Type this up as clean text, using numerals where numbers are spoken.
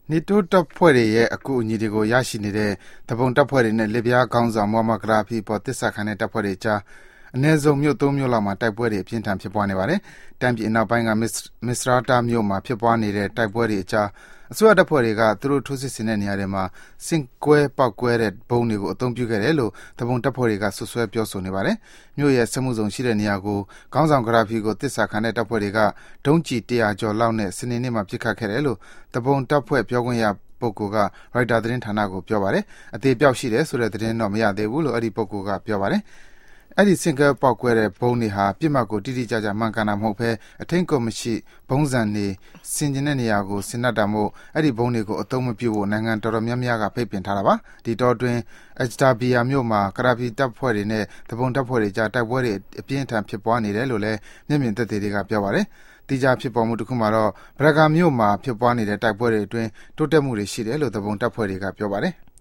နေတိုးတပ်ဖွဲ့တွေရဲ့အကူအညီတွေကိုရရှိနေတဲ့တပုံတပ်ဖွဲ့တွေနဲ့လစ်ဗျားခေါင်းဆောင်မိုဟာမက်ဂဒါဖီပေါ်တစ္ဆာခံတဲ့တပ်ဖွဲ့တွေကြားအနည်းဆုံးမြို့၃မြို့လောက်မှာတိုက်ပွဲတွေအပြင်းထန်ဖြစ်ပွားနေပါတယ်။တိုင်းပြည်အနောက်ပိုင်းကမစ္စရာတာမြို့မှာဖြစ်ပွားနေတဲ့တိုက်ပွဲတွေအကြားအစိုးရတပ်ဖွဲ့တွေကသူတို့ထိုးစစ်ဆင်တဲ့နေရာတွေမှာစင်ကွဲပောက်ကွဲတဲ့ဘုံတွေကိုအသုံးပြုခဲ့တယ်လို့တပုံတပ်ဖွဲ့တွေကဆွဆွဲပြောဆိုနေပါတယ်။မြို့ရဲ့စမှုဆောင်ရှိတဲ့နေရာကိုခေါင်းဆောင်ဂရာဖီကိုတစ္ဆာခံတဲ့တပ်ဖွဲ့တွေကဒုံးကျည်100ကျော်လောက်နဲ့စနေနေ့မှာပစ်ခတ်ခဲ့တယ်လို့တပုံတပ်ဖွဲ့ပြောခွင့်ရပုဂ္ဂိုလ်ကရိုက်တာသတင်းဌာနကိုပြောပါတယ်။အသေးပြောက်ရှိတယ်ဆိုတဲ့သတင်းတော့မရသေးဘူးလို့အဲ့ဒီပုဂ္ဂိုလ်ကပြောပါတယ်။အဲ့ဒီစင်ကဲပေါက်ကွဲတဲ့ဘုံတွေဟာပြစ်မှတ်ကိုတိတိကျကျမှန်ကန်တာမဟုတ်ဘဲအထင်ကုန်မရှိဘုံစံနေဆင်ကျင်တဲ့နေရာကိုဆင်နတ်တာမို့အဲ့ဒီဘုံတွေကိုအသုံးမပြုဖို့နိုင်ငံတော်တော်များများကဖိတ်ပင်ထားတာပါဒီတော့တွင်အက်ဂျတာဘီယာမြို့မှာကရာဖီတပ်ဖွဲ့တွေနဲ့တပုံတပ်ဖွဲ့တွေကြားတိုက်ပွဲတွေအပြင်းအထန်ဖြစ်ပွားနေတယ်လို့လည်းမျက်မြင်သက်သေတွေကပြောပါတယ်တိကျဖြစ်ပေါ်မှုတစ်ခုမှာတော့ဗရဂါမြို့မှာဖြစ်ပွားနေတဲ့တိုက်ပွဲတွေအတွင်းတိုးတက်မှုတွေရှိတယ်လို့တပုံတပ်ဖွဲ့တွေကပြောပါတယ်